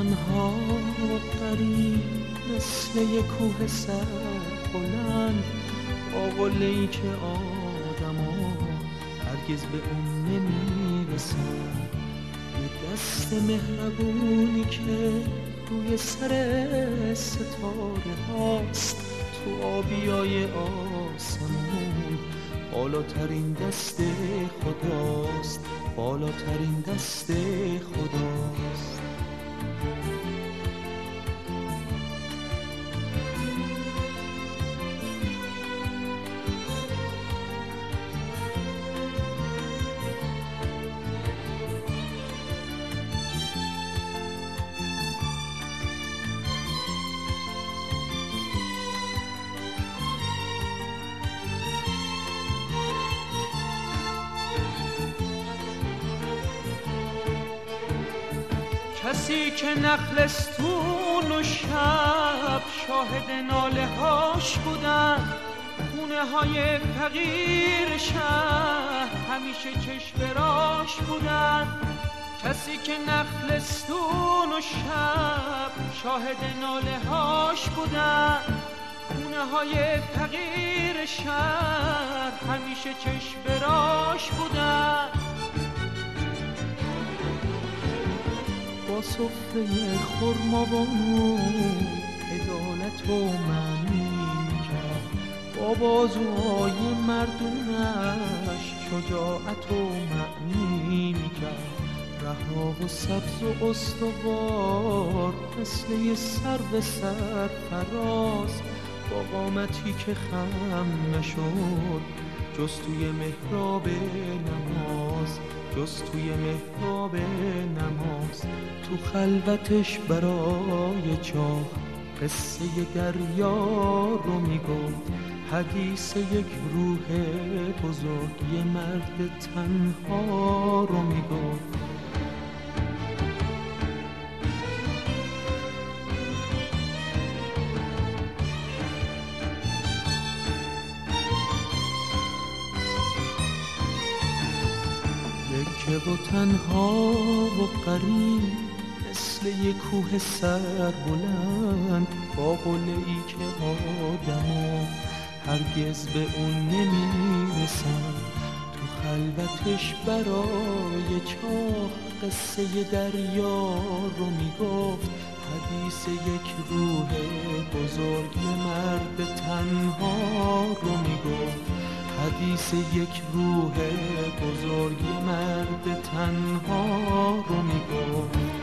تنها و غریب مثل یک کوه سربلند، با قله‌ای که آدما هرگز به اون نمیرسن. یه دست مهربونی که روی سر ستاره هاست، تو آبیای آسمون بالاترین دست خداست، بالاترین دست خداست. کسی که نخلستون و شب شاهد ناله هاش بودن، خونه های فقیر شهر همیشه چشم راش بودن. کسی که نخلستون و شب شاهد ناله هاش بودن، خونه های فقیر شهر همیشه چشم راش بودن. با سفره خرمابانو عدالت و معنی کرد، با بازوهای مردونش شجاعت و معنی کرد. رها و سبز و استوار مثل یه سرو سرفراز، با قامتی که خم نشد جز توی محراب نماز، جز توی محراب نماز. تو خلوتش برای چاه قصه دریا رو میگفت، حدیث یک روح بزرگ، یه مرد تنها رو میگفت. که و تنها و غریب مثل یک کوه سر بلند، با قله‌ای که آدما هرگز به اون نمیرسن. تو خلوتش برای چاه قصه دریا رو میگفت، حدیث یک روح بزرگ، مرد تنها رو میگفت. حدیث یک روح بزرگ، مرد تنها رو میگفت.